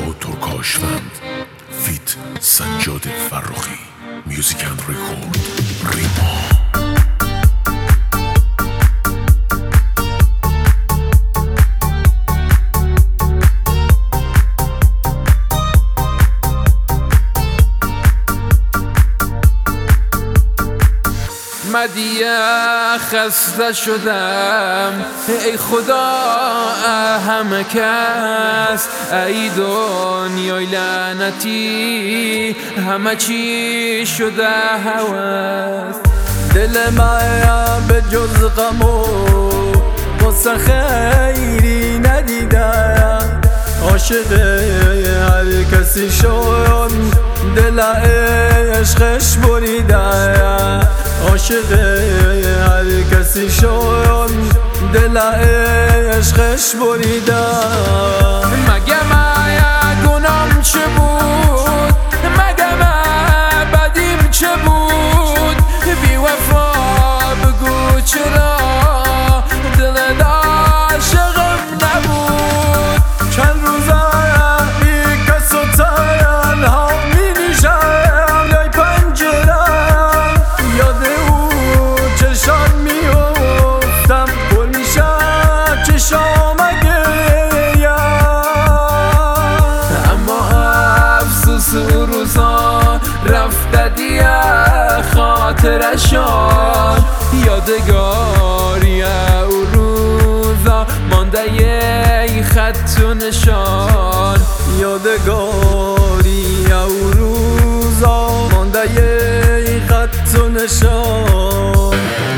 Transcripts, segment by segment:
ترکاشوند فیت سجاد فرخی میوزیک اند ریکورد ریما. مدیه خسته شدم ای خدا همه کس، ای دنیای لعنتی همه چی شده هوس. دل من به جز غم و غصه خیری ندیدم، عاشق هر کسی شد دل عشقش بریدم، عاشق هر کسی شد دل عشقش بریدم. مگه من گنام چه بود، مگه من بدیم چه بود، بی وفا بگو چرا دل عاشقم نبود. چند روزه بی کس و تنها می نشم لای پنجرم، یاد او چشم می افتم گل میشم چشم گریم. اما افسوس او روزا رفته دیگه خاطرشان، یادگاری او روزا مانده یه خط و نشان، یادگاری او روزا مانده یه خط و نشان.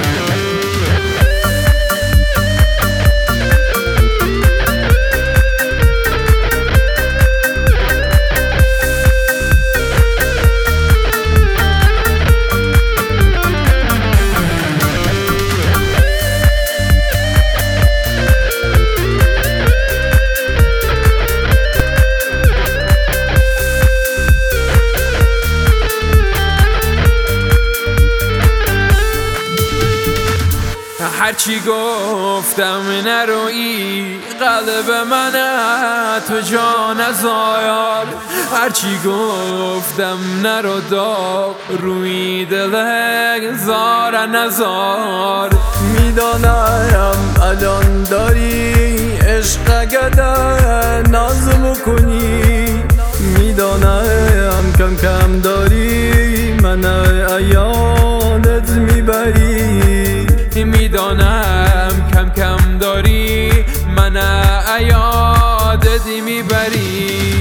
هرچی گفتم نروی قلب من تو جا نزار، هرچی گفتم نرو داغ روی دل زار نزار. میدانم الان داری عشق گده ناز میکنی، میدانم کم کم داری من یادت میبری، میدانم کم کم داری من یادت میبری.